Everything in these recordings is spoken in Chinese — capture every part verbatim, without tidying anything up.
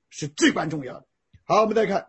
是至关重要的。好，我们再看，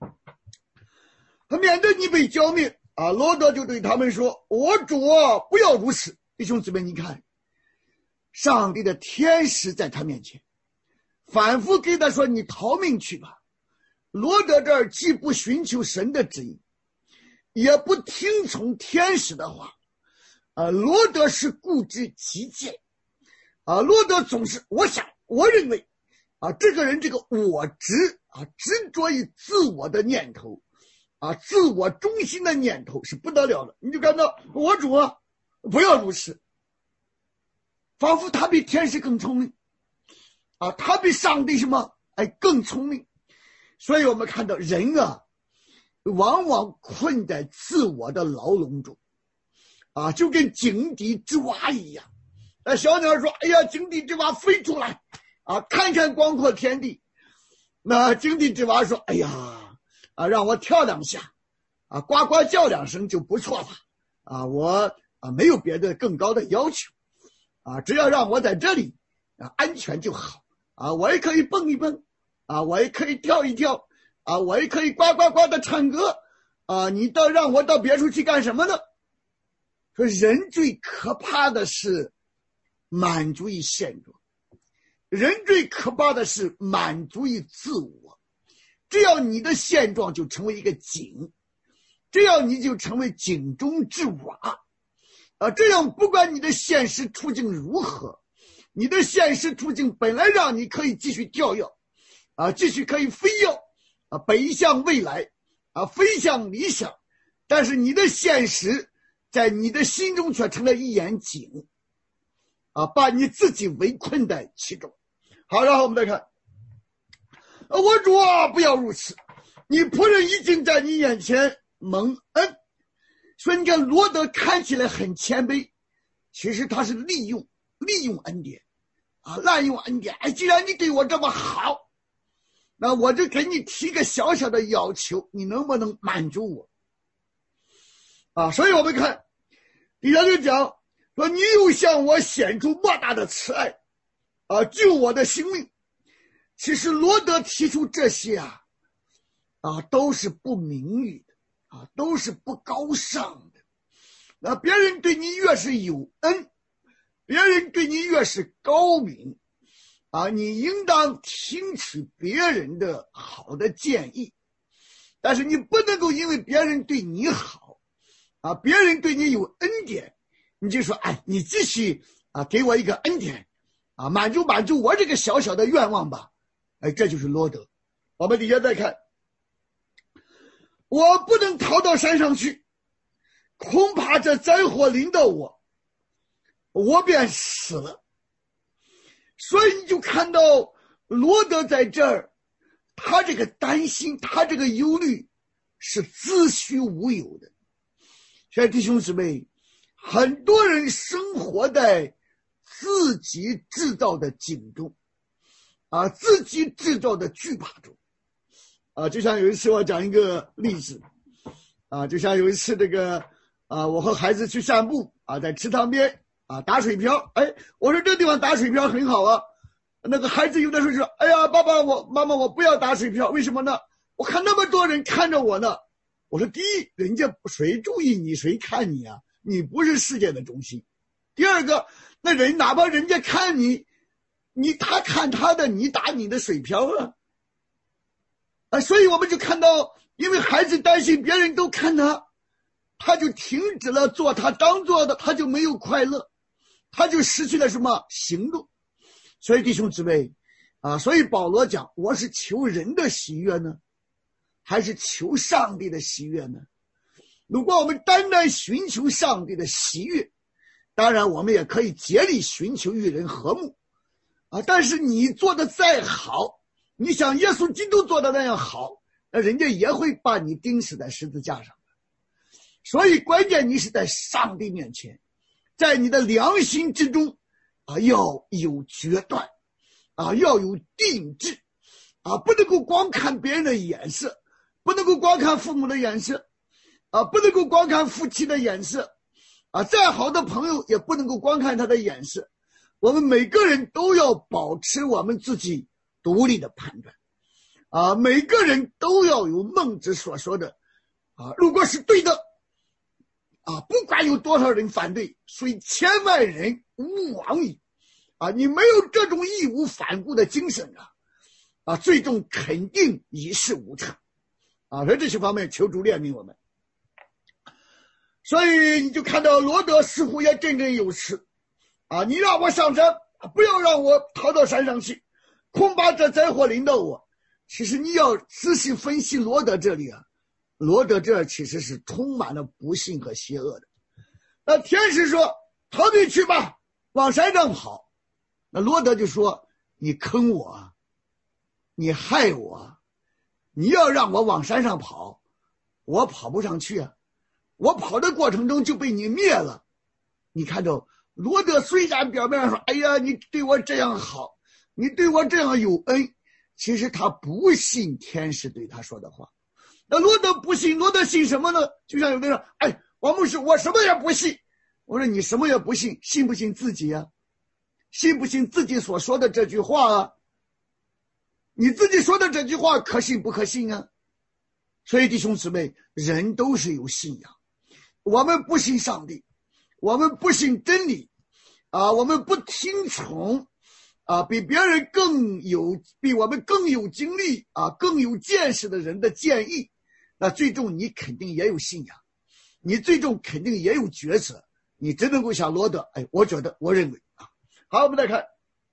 免得你被浇灭啊，罗德就对他们说：“我主啊，不要如此。”弟兄姊妹，你看，上帝的天使在他面前反复给他说：“你逃命去吧。”罗德这儿既不寻求神的旨意，也不听从天使的话啊，罗德是固执己见啊，罗德总是，我想我认为啊，这个人这个我执啊，执着于自我的念头啊，自我中心的念头是不得了的。你就看到我主啊，不要如此，仿佛他比天使更聪明啊，他比上帝什么哎更聪明。所以我们看到人啊，往往困在自我的牢笼中啊，就跟井底之蛙一样。那小鸟说：“哎呀，井底之蛙飞出来啊，看看广阔天地。”那井底之蛙说：“哎呀，啊，让我跳两下啊，呱呱叫两声就不错了啊，我啊没有别的更高的要求啊，只要让我在这里啊安全就好啊，我也可以蹦一蹦啊，我也可以跳一跳啊，我也可以呱呱呱的唱歌啊，你倒让我到别处去干什么呢？”说人最可怕的是满足于现状，人最可怕的是满足于自我。只要你的现状就成为一个井，只要你就成为井中之蛙啊，这样不管你的现实处境如何，你的现实处境本来让你可以继续跳跃啊，继续可以飞跃啊，北向未来啊，飞向理想，但是你的现实在你的心中却成了一眼井啊，把你自己围困在其中。好，然后我们再看，我主啊，不要如此，你仆人已经在你眼前蒙恩。所以你看罗德看起来很谦卑，其实他是利用利用恩典啊，滥用恩典。哎，既然你对我这么好，那我就给你提个小小的要求，你能不能满足我啊？所以我们看底下就讲说，你又向我显出莫大的慈爱啊，救我的性命。其实罗德提出这些啊啊都是不名誉的啊，都是不高尚的。那别人对你越是有恩，别人对你越是高明啊，你应当听取别人的好的建议，但是你不能够因为别人对你好啊，别人对你有恩典，你就说哎，你继续啊给我一个恩典啊，满足满足我这个小小的愿望吧。哎，这就是罗德。我们底下再看，我不能逃到山上去，恐怕这灾祸临到我，我便死了。所以你就看到罗德在这儿，他这个担心，他这个忧虑是子虚乌有的。所以弟兄姊妹，很多人生活在自己制造的井中啊，自己制造的惧怕中啊。就像有一次我讲一个例子啊，就像有一次这个啊，我和孩子去散步啊，在池塘边啊打水漂。哎，我说这个地方打水漂很好啊。那个孩子有的时候说：“哎呀，爸爸，我妈妈，我不要打水漂，为什么呢？我看那么多人看着我呢。”我说：“第一，人家谁注意你，谁看你啊？你不是世界的中心。第二个，那人哪怕人家看你，你他看他的，你打你的水漂啊。”啊，所以我们就看到，因为孩子担心别人都看他，他就停止了做他当做的，他就没有快乐，他就失去了什么行动。所以弟兄姊妹啊，所以保罗讲，我是求人的喜悦呢，还是求上帝的喜悦呢？如果我们单单寻求上帝的喜悦，当然我们也可以竭力寻求与人和睦啊，但是你做的再好，你像耶稣基督做的那样好，那人家也会把你钉死在十字架上的。所以关键你是在上帝面前，在你的良心之中啊，要有决断啊，要有定志啊，不能够光看别人的眼色，不能够光看父母的眼色啊，不能够光看夫妻的眼色啊，再好的朋友也不能够光看他的眼色。我们每个人都要保持我们自己独立的判断啊，每个人都要有孟子所说的啊，如果是对的啊，不管有多少人反对，虽千万人吾往矣啊，你没有这种义无反顾的精神啊啊，最终肯定一事无成啊。在这些方面求主怜悯我们。所以你就看到罗德似乎也振振有词啊，你让我上山，不要让我逃到山上去，恐怕这灾祸临到我。其实你要仔细分析罗德这里啊，罗德这其实是充满了不幸和邪恶的。那天使说逃避去吧，往山上跑。那罗德就说你坑我，你害我，你要让我往山上跑，我跑不上去啊，我跑的过程中就被你灭了。你看着罗德虽然表面上说哎呀你对我这样好，你对我这样有恩，其实他不信天使对他说的话。那罗德不信，罗德信什么呢？就像有的人说哎，王牧师我什么也不信。我说你什么也不信，信不信自己啊？信不信自己所说的这句话啊？你自己说的这句话可信不可信啊？所以弟兄姊妹，人都是有信仰，我们不信上帝，我们不信真理啊，我们不听从啊比别人更有比我们更有经历啊更有见识的人的建议，那最终你肯定也有信仰，你最终肯定也有抉择，你真能够像罗德，哎，我觉得我认为啊。好，我们再看，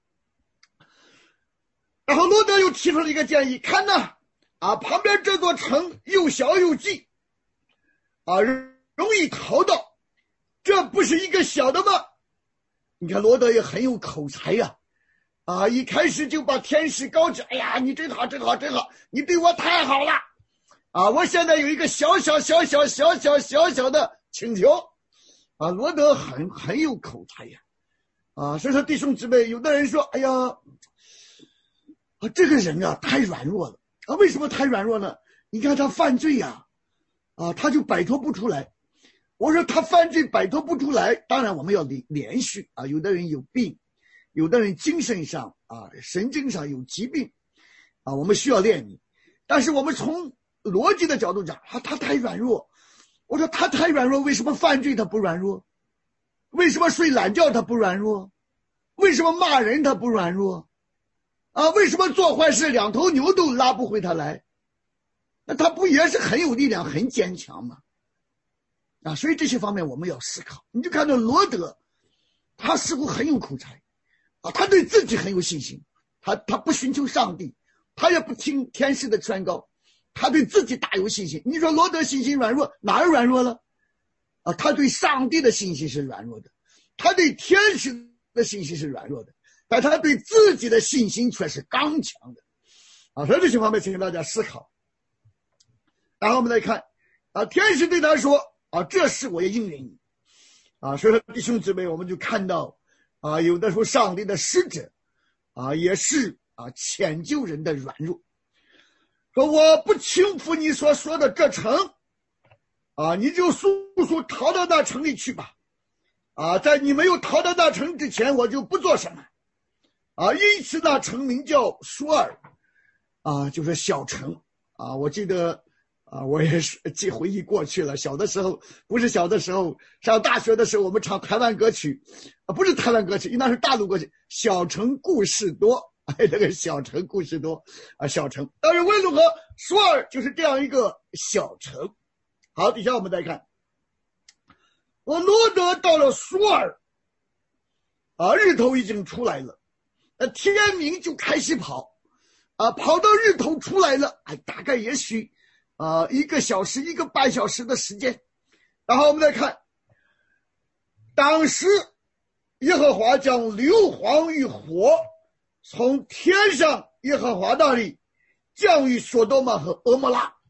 然后罗德又提出了一个建议，看呐啊，旁边这座城又小又近啊，容易逃到，这不是一个小的吗？你看罗德也很有口才呀、啊，啊，一开始就把天使高举，哎呀，你真好，真好，真好，你对我太好了啊！我现在有一个小小小小小小小小的请求啊，罗德很很有口才呀，啊，所以说弟兄姊妹，有的人说，哎呀，啊，这个人啊太软弱了啊，为什么太软弱呢？你看他犯罪呀、啊，啊，他就摆脱不出来。我说他犯罪摆脱不出来，当然我们要连续啊，有的人有病，有的人精神上啊神经上有疾病啊，我们需要怜悯。但是我们从逻辑的角度讲啊，他太软弱。我说他太软弱，为什么犯罪他不软弱？为什么睡懒觉他不软弱？为什么骂人他不软弱？啊，为什么做坏事两头牛都拉不回他来？那他不也是很有力量很坚强吗？啊，所以这些方面我们要思考。你就看到罗德，他似乎很有口才啊，他对自己很有信心，他他不寻求上帝，他也不听天使的劝告，他对自己大有信心。你说罗德信心软弱，哪儿软弱了？啊，他对上帝的信心是软弱的，他对天使的信心是软弱的，但他对自己的信心却是刚强的。啊，所以这些方面请大家思考。然后我们来看，啊，天使对他说，啊，这事我也应允你。啊，所以说弟兄姊妹，我们就看到，啊，有的时候上帝的使者，啊，也是啊迁就人的软弱。说我不轻负你所说的这城，啊，你就速速逃到那城里去吧。啊，在你没有逃到那城之前，我就不做什么。啊，因此那城名叫索尔，啊，就是小城。啊，我记得。啊，我也是记回忆过去了。小的时候，不是小的时候，上大学的时候，我们唱台湾歌曲，啊，不是台湾歌曲，那是大陆歌曲，《小城故事多》。哎，这个小城故事多啊，小城。但是无论如何，索尔就是这样一个小城。好，底下我们再看，我罗德到了索尔，啊，日头已经出来了，呃，天明就开始跑，啊，跑到日头出来了，哎，大概也许。啊、呃，一个小时一个半小时的时间。然后我们再看，当时耶和华将硫磺与火从天上耶和华那里降于索多玛和俄摩拉，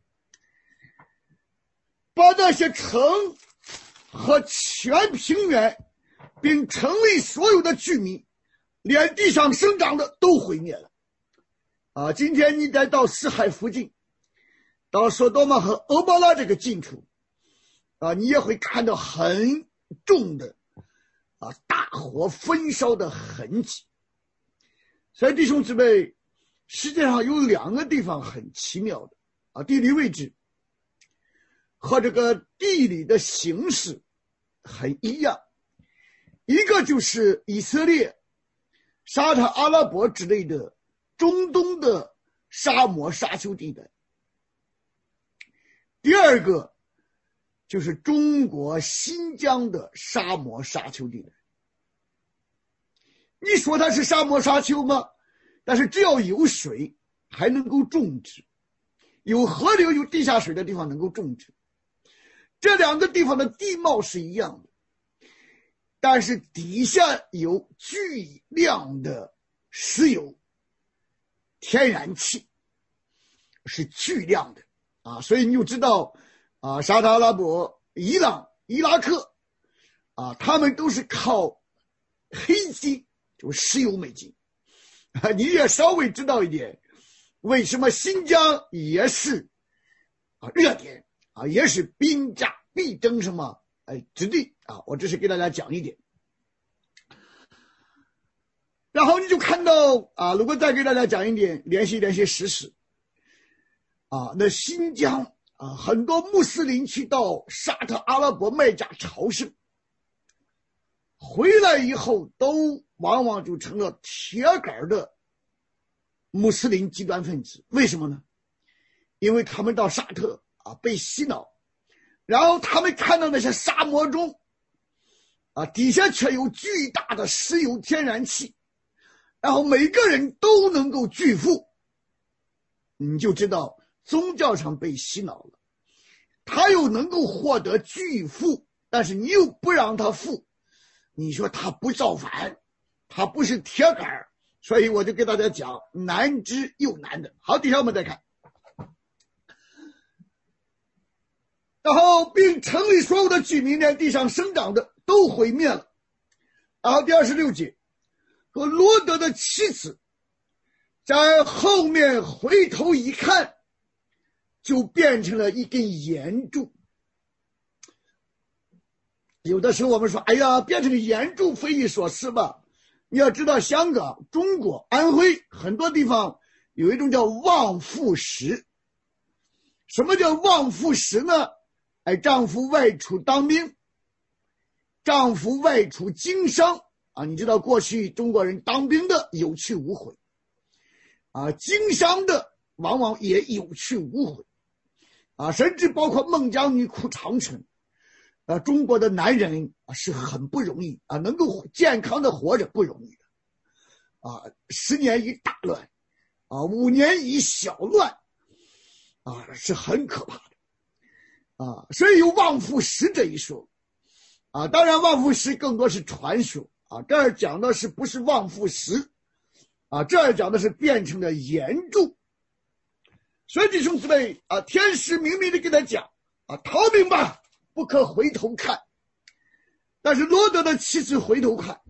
把那些城和全平原并城里所有的居民，连地上生长的都毁灭了。啊，今天你再到死海附近，到索多玛和俄摩拉这个近处，啊，你也会看到很重的啊大火焚烧的痕迹。所以弟兄姊妹， 世界上有两个地方很奇妙的啊，地理位置和这个地理的形式很一样，一个就是以色列、沙特阿拉伯之类的中东的沙漠沙丘地带，第二个就是中国新疆的沙漠沙丘地带。你说它是沙漠沙丘吗？但是只要有水还能够种植，有河流有地下水的地方能够种植。这两个地方的地貌是一样的，但是底下有巨量的石油、天然气，是巨量的啊，所以你就知道啊，沙特阿拉伯、伊朗、伊拉克啊，他们都是靠黑金，就是石油美金啊。你也稍微知道一点，为什么新疆也是啊热点啊，也是兵家必争什么哎之地啊。我只是给大家讲一点。然后你就看到啊，如果再给大家讲一点，联系联系时事啊，那新疆啊，很多穆斯林去到沙特阿拉伯麦加朝圣，回来以后都往往就成了铁杆的穆斯林极端分子。为什么呢？因为他们到沙特啊被洗脑，然后他们看到那些沙漠中啊底下却有巨大的石油天然气，然后每个人都能够巨富，你就知道宗教上被洗脑了。他又能够获得巨富，但是你又不让他富，你说他不造反，他不是铁杆。所以我就给大家讲，难之又难的。好，底下我们再看，然后并城里所有的居民连地上生长的都毁灭了。然后第二十六节说，罗德的妻子在后面回头一看，就变成了一根岩柱。有的时候我们说，哎呀，变成岩柱匪夷所思吧。你要知道，香港、中国、安徽很多地方有一种叫望夫石。什么叫望夫石呢？哎，丈夫外出当兵，丈夫外出经商啊，你知道过去中国人当兵的有去无回啊，经商的往往也有去无回啊，甚至包括孟姜女哭长城啊，中国的男人啊是很不容易啊，能够健康的活着不容易的啊，十年一大乱啊，五年一小乱啊，是很可怕的啊，所以有望夫石这一说啊，当然望夫石更多是传说啊，这儿讲的是不是望夫石啊，这儿讲的是变成了岩柱。所以弟兄姊妹啊，天使明明的跟他讲啊，逃命吧，不可回头看。但是罗德的妻子回头看，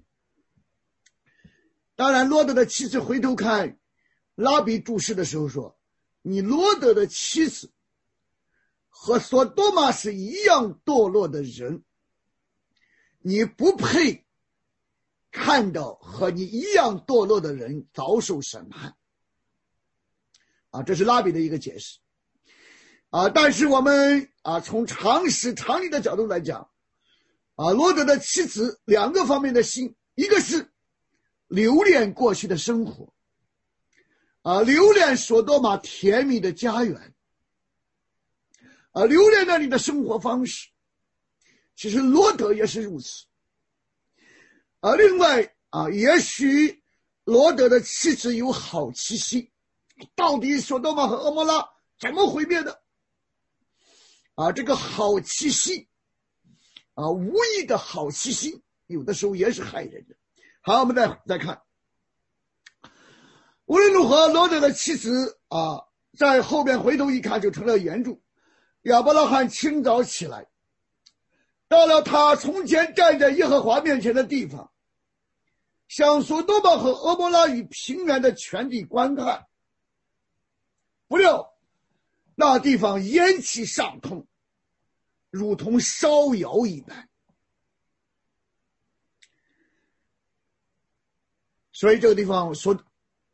当然罗德的妻子回头看，拉比注释的时候说，你罗德的妻子和索多玛是一样堕落的人，你不配看到和你一样堕落的人遭受审判啊，这是拉比的一个解释啊。但是我们啊从常识常理的角度来讲啊，罗德的妻子两个方面的心，一个是留恋过去的生活啊，留恋索多玛甜蜜的家园啊，留恋那里的生活方式。其实罗德也是如此啊。另外啊，也许罗德的妻子有好奇心，到底索多玛和蛾摩拉怎么毁灭的啊？这个好奇心啊，无意的好奇心有的时候也是害人的。好，我们再再看，无论如何，罗德的妻子啊，在后边回头一看就成了岩柱。亚伯拉罕清早起来，到了他从前站在耶和华面前的地方，向索多玛和蛾摩拉与平原的全地观看，不料那地方烟气上腾，如同烧窑一般。所以这个地方说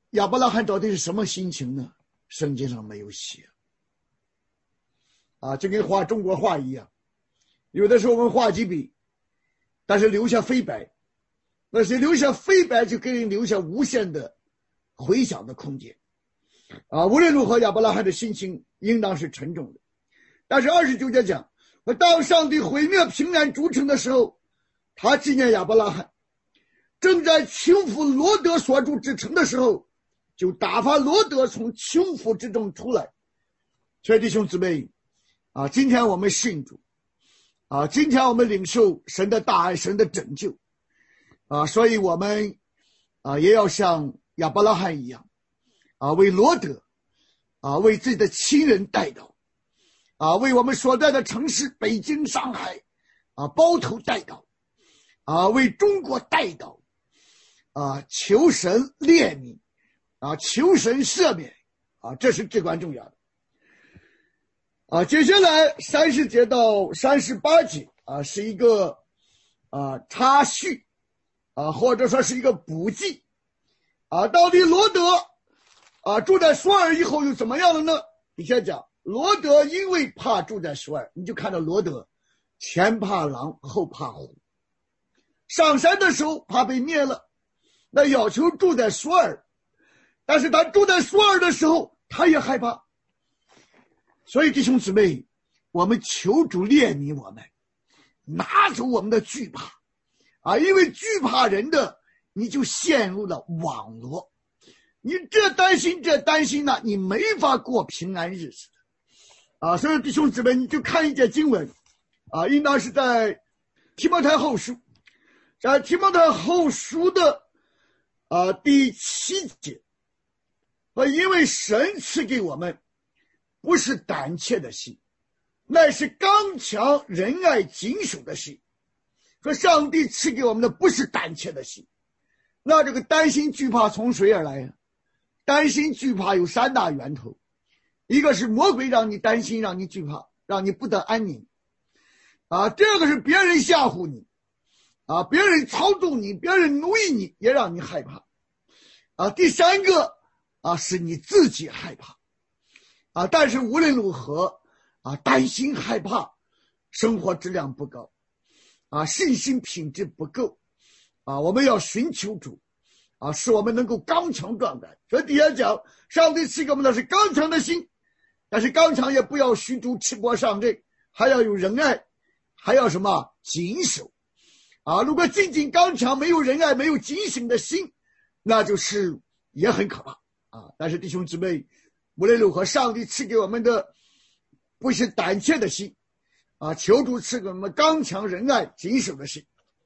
亚伯拉罕到底是什么心情呢？圣经上没有写。啊，就跟画中国画一样，有的时候我们画几笔，但是留下飞白，那些留下飞白就给人留下无限的回想的空间。啊，无论如何，亚伯拉罕的心情应当是沉重的。但是二十九节讲，当上帝毁灭平安诸城的时候，他纪念亚伯拉罕，正在倾覆罗德所住之城的时候，就打发罗德从倾覆之中出来。所以弟兄姊妹啊，今天我们信主啊，今天我们领受神的大爱，神的拯救啊，所以我们啊也要像亚伯拉罕一样啊，为罗德啊，为自己的亲人代祷啊，为我们所在的城市北京、上海啊包头代祷啊，为中国代祷啊，求神怜悯啊，求神赦免啊，这是至关重要的。啊，接下来三十节到三十八节啊，是一个啊插叙啊，或者说是一个补记啊。到底罗德啊住在索尔以后又怎么样了呢？底下讲，罗德因为怕住在索尔，你就看到罗德前怕狼后怕虎，上山的时候怕被灭了，那要求住在索尔，但是他住在索尔的时候他也害怕。所以弟兄姊妹，我们求主怜悯我们，拿走我们的惧怕啊！因为惧怕人的，你就陷入了网罗，你这担心这担心呢，你没法过平安日子的啊！所以弟兄姊妹，你就看一节经文啊，应当是在提摩太后书，在提摩太后书的啊第七节啊，因为神赐给我们不是胆怯的心，乃是刚强仁爱谨守的心。说上帝赐给我们的不是胆怯的心，那这个担心惧怕从谁而来呀？担心惧怕有三大源头，一个是魔鬼让你担心，让你惧怕，让你不得安宁啊；第二个是别人吓唬你啊，别人操纵你，别人奴役你，也让你害怕啊；第三个啊是你自己害怕啊，但是无论如何啊，担心害怕，生活质量不高啊，信心品质不够啊，我们要寻求主啊，使我们能够刚强壮胆。所以底下讲，上帝赐给我们的是刚强的心，但是刚强也不要虚竹赤膊上阵，还要有仁爱，还要什么谨守啊。如果仅仅刚强，没有仁爱，没有警醒的心，那就是也很可怕啊。但是弟兄姊妹，无论如何，上帝赐给我们的不是胆怯的心啊，求主赐给我们刚强仁爱谨守的心。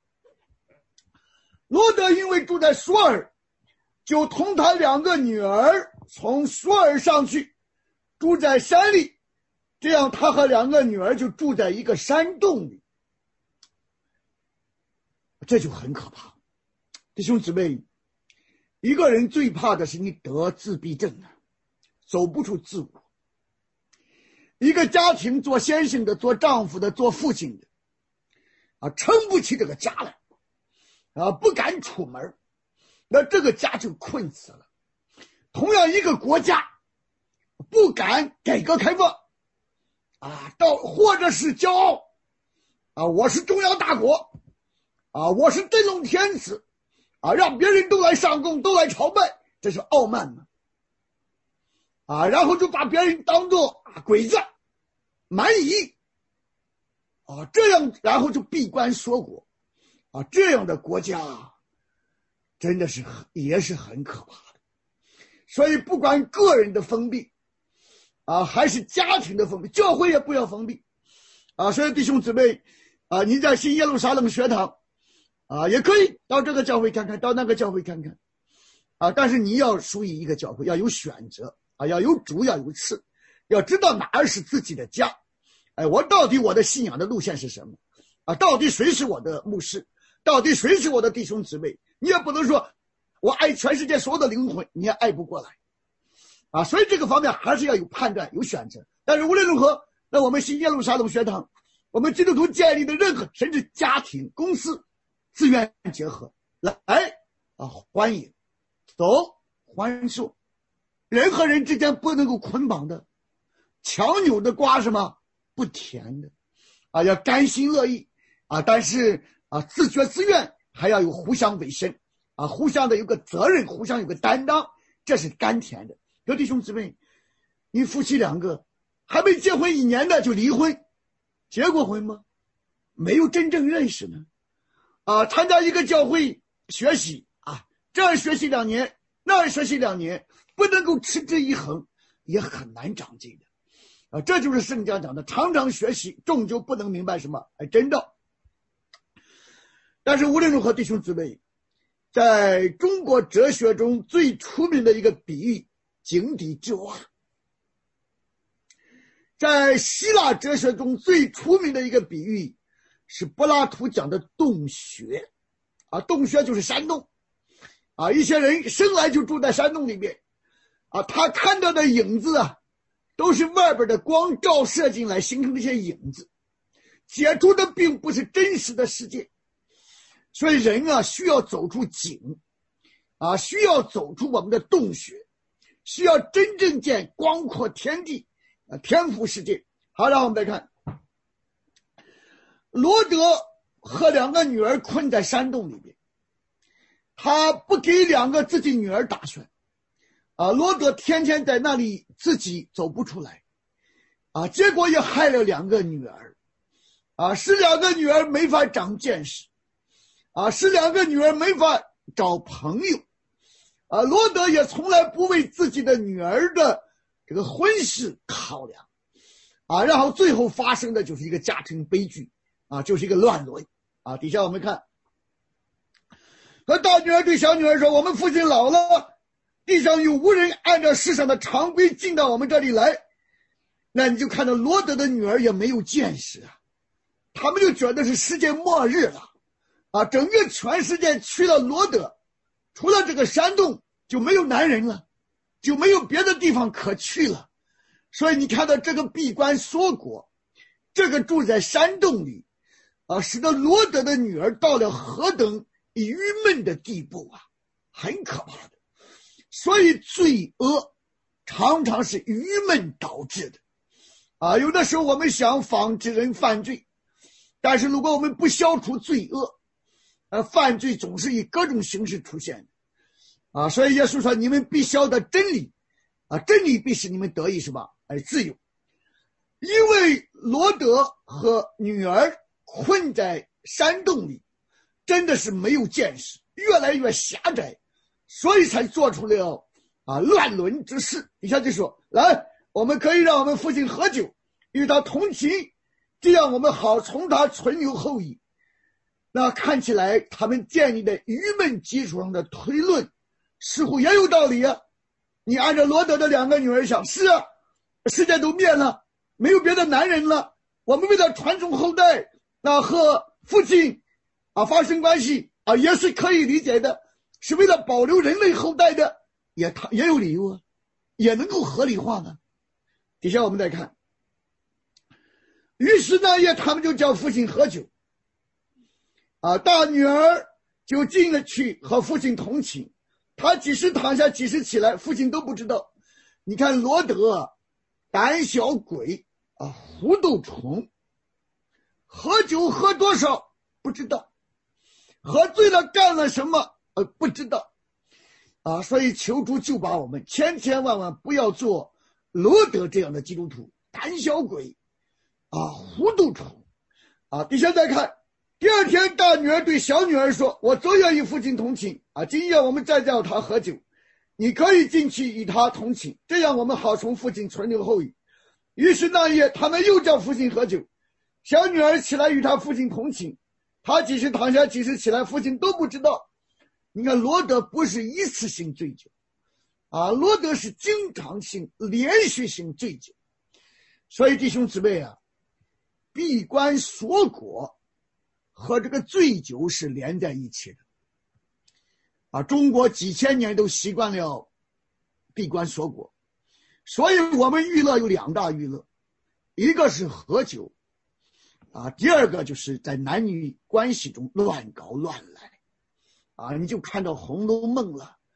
罗德因为住在索尔，就同他两个女儿从索尔上去，住在山里，这样他和两个女儿就住在一个山洞里，这就很可怕。弟兄姊妹，一个人最怕的是你得自闭症啊，走不出自我。一个家庭做先生的，做丈夫的，做父亲的啊，撑不起这个家来啊，不敢出门，那这个家就困死了。同样一个国家不敢改革开放啊，到或者是骄傲啊，我是中央大国啊，我是真龙天子啊，让别人都来上供，都来朝拜，这是傲慢吗？啊，然后就把别人当作啊鬼子、蛮夷啊，这样然后就闭关锁国啊，这样的国家真的是也是很可怕的。所以不管个人的封闭啊，还是家庭的封闭，教会也不要封闭啊。所以弟兄姊妹啊，你在新耶路撒冷学堂啊，也可以到这个教会看看，到那个教会看看啊，但是你要属于一个教会，要有选择啊，要有主，要有次，要知道哪儿是自己的家。哎，我到底我的信仰的路线是什么啊？到底谁是我的牧师？到底谁是我的弟兄姊妹？你也不能说我爱全世界所有的灵魂，你也爱不过来啊。所以这个方面还是要有判断，有选择。但是无论如何，那我们新耶路撒冷学堂，我们基督徒建立的任何甚至家庭、公司自愿结合来啊，欢迎走， 欢说，人和人之间不能够捆绑的，强扭的瓜什么不甜的啊，要甘心乐意啊，但是啊自觉自愿，还要有互相委身啊，互相的有个责任，互相有个担当，这是甘甜的。有弟兄姊妹，你夫妻两个还没结婚一年的就离婚，结过婚吗？没有真正认识呢啊，参加一个教会学习啊，这儿学习两年，那儿学习两年，不能够持之以恒，也很难长进的啊。这就是圣经讲的，常常学习，终究不能明白什么哎真道。但是无论如何，弟兄姊妹，在中国哲学中最出名的一个比喻，井底之蛙；在希腊哲学中最出名的一个比喻，是柏拉图讲的洞穴啊，洞穴就是山洞啊，一些人生来就住在山洞里面啊，他看到的影子啊，都是外边的光照射进来形成的一些影子，解出的并不是真实的世界。所以人啊，需要走出井啊，需要走出我们的洞穴，需要真正见广阔天地啊，天赋世界。好，让我们再看罗德和两个女儿困在山洞里面，他不给两个自己女儿打算啊，罗德天天在那里自己走不出来啊，结果也害了两个女儿啊，使两个女儿没法长见识啊，使两个女儿没法找朋友啊，罗德也从来不为自己的女儿的这个婚事考量啊，然后最后发生的就是一个家庭悲剧啊，就是一个乱伦啊。底下我们看，和大女儿对小女儿说，我们父亲老了，地上有无人按照世上的常规进到我们这里来。那你就看到罗德的女儿也没有见识啊，他们就觉得是世界末日了啊，整个全世界去了罗德，除了这个山洞就没有男人了，就没有别的地方可去了。所以你看到这个闭关锁国，这个住在山洞里啊，使得罗德的女儿到了何等愚闷的地步啊，很可怕的。所以罪恶常常是愚闷导致的啊，有的时候我们想防止人犯罪，但是如果我们不消除罪恶，呃，犯罪总是以各种形式出现的啊，所以耶稣说，你们必晓得真理啊，真理必使你们得以什么而自由。因为罗德和女儿困在山洞里，真的是没有见识，越来越狭窄，所以才做出了啊乱伦之事。底下就说，来，我们可以让我们父亲喝酒，与他同寝，这样我们好从他存留后裔。那看起来他们建立的愚闷基础上的推论似乎也有道理啊。你按照罗德的两个女儿想，是啊，世界都灭了，没有别的男人了，我们为了传宗后代，那和父亲啊发生关系啊也是可以理解的，是为了保留人类后代的，也他也有理由啊，也能够合理化呢。底下我们再看，于是那夜他们就叫父亲喝酒啊，大女儿就进了去和父亲同寝，他几时躺下几时起来，父亲都不知道。你看罗德胆小鬼啊，糊涂虫，喝酒喝多少不知道，喝醉了干了什么呃不知道啊，所以求主救把我们千千万万不要做罗德这样的基督徒，胆小鬼啊，糊涂虫啊。底下再看，第二天大女儿对小女儿说，我昨夜与父亲同寝啊，今夜我们再叫他喝酒，你可以进去与他同寝，这样我们好从父亲存留后裔。于是那夜他们又叫父亲喝酒，小女儿起来与他父亲同寝，他几时躺下几时起来，父亲都不知道。你看罗德不是一次性醉酒啊，罗德是经常性连续性醉酒。所以弟兄姊妹啊，闭关锁国和这个醉酒是连在一起的啊，中国几千年都习惯了闭关锁国，所以我们娱乐有两大娱乐，一个是喝酒啊，第二个就是在男女关系中乱搞乱来啊，你就看到《红楼梦》了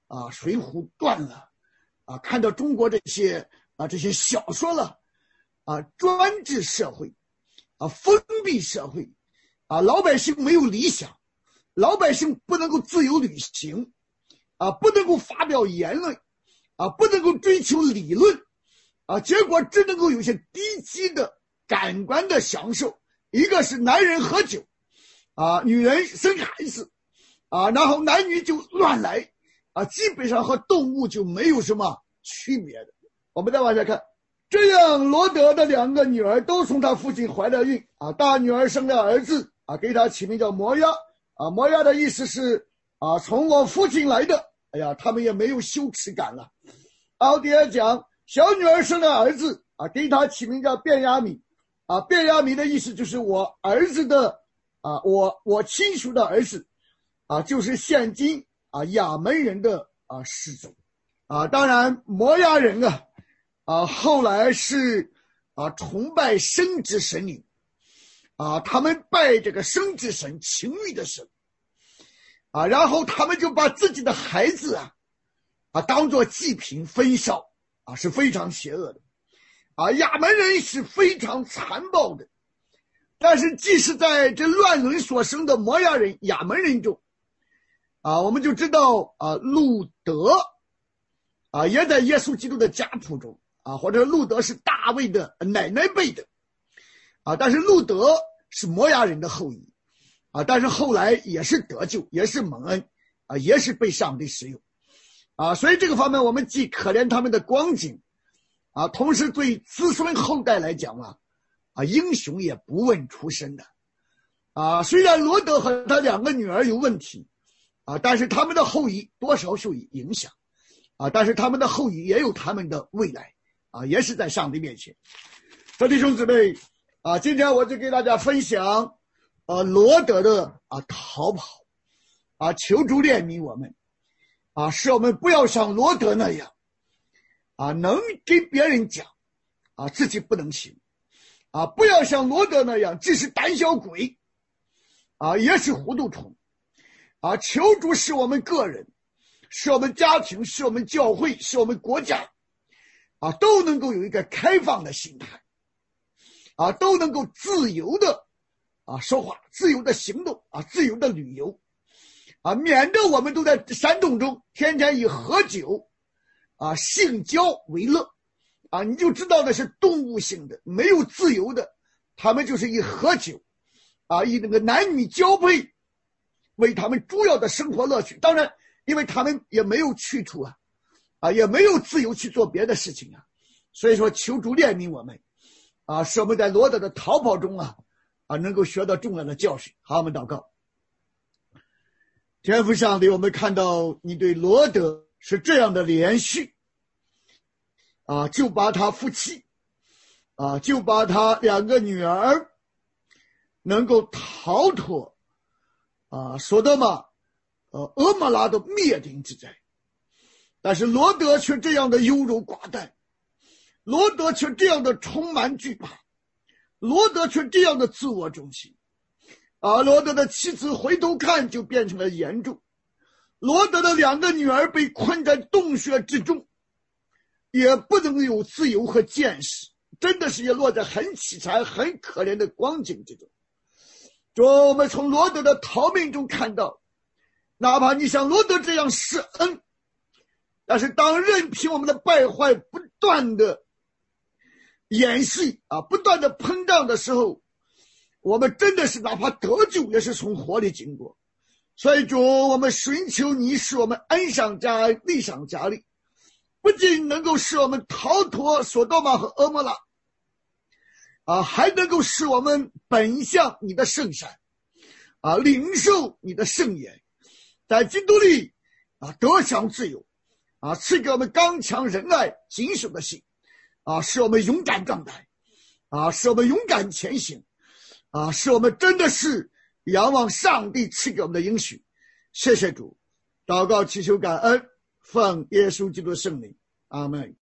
啊水浒传了，啊看到中国这些啊这些小说了，啊专制社会，啊封闭社会，啊老百姓没有理想，老百姓不能够自由旅行，啊不能够发表言论，啊不能够追求理论，啊结果只能够有些低级的感官的享受，一个是男人喝酒，啊女人生孩子，啊然后男女就乱来，啊基本上和动物就没有什么区别的。我们再往下看，这样罗德的两个女儿都从他父亲怀了孕，啊大女儿生了儿子，啊给他起名叫摩押，啊摩押的意思是啊从我父亲来的。哎呀，他们也没有羞耻感了。奥迪尔讲小女儿生了儿子，啊给他起名叫便雅悯，啊便雅悯的意思就是我儿子的啊我我亲属的儿子，啊就是现今啊亚门人的啊始祖。啊当然摩押人啊啊后来是啊崇拜生之神灵，啊他们拜这个生之神，情欲的神，啊然后他们就把自己的孩子啊啊当作祭品焚烧，啊是非常邪恶的。啊亚门人是非常残暴的，但是即使在这乱伦所生的摩押人亚门人中，啊我们就知道啊路德啊也在耶稣基督的家谱中，啊或者路德是大卫的奶奶辈的，啊但是路德是摩押人的后裔，啊但是后来也是得救，也是蒙恩，啊也是被上帝使用，啊所以这个方面我们既可怜他们的光景，啊同时对子孙后代来讲啊啊英雄也不问出身的。啊虽然罗德和他两个女儿有问题，啊但是他们的后裔多少受影响，啊但是他们的后裔也有他们的未来，啊也是在上帝面前。所以弟兄姊妹，啊今天我就给大家分享呃罗德的啊逃跑，啊求主怜悯我们，啊使我们不要像罗德那样，啊能跟别人讲，啊自己不能行，啊不要像罗德那样只是胆小鬼，啊也是糊涂虫，啊求主使我们个人，使我们家庭，使我们教会，使我们国家，啊都能够有一个开放的心态，啊都能够自由的啊说话，自由的行动，啊自由的旅游，啊免得我们都在山洞中天天以喝酒啊性交为乐，啊你就知道那是动物性的没有自由的，他们就是以喝酒啊以那个男女交配为他们主要的生活乐趣。当然因为他们也没有去处啊，啊也没有自由去做别的事情啊，所以说求主怜悯我们，啊使我们在罗德的逃跑中啊啊能够学到重要的教训。好，我们祷告。天父上帝，我们看到你对罗德是这样的连续，啊就把他夫妻，啊就把他两个女儿能够逃脱啊索多玛呃俄摩拉的灭顶之灾，但是罗德却这样的优柔寡断，罗德却这样的充满惧怕，罗德却这样的自我中心，啊罗德的妻子回头看就变成了严重，罗德的两个女儿被困在洞穴之中，也不能有自由和见识，真的是也落在很凄惨很可怜的光景之中。主，我们从罗德的逃命中看到，哪怕你像罗德这样施恩，但是当任凭我们的败坏不断的演戏啊，不断的膨胀的时候，我们真的是哪怕得救也是从火里经过。所以主，我们寻求你使我们恩上加恩，利上加利，不仅能够使我们逃脱索多玛和俄摩拉，啊，还能够使我们本向你的圣山，啊，领受你的圣言，在基督里啊得享自由，啊，赐给我们刚强仁爱谨守的心，啊，使我们勇敢壮胆，啊，使我们勇敢前行，啊，使我们真的是仰望上帝赐给我们的应许。谢谢主，祷告祈求感恩，奉耶稣基督的圣名，阿们。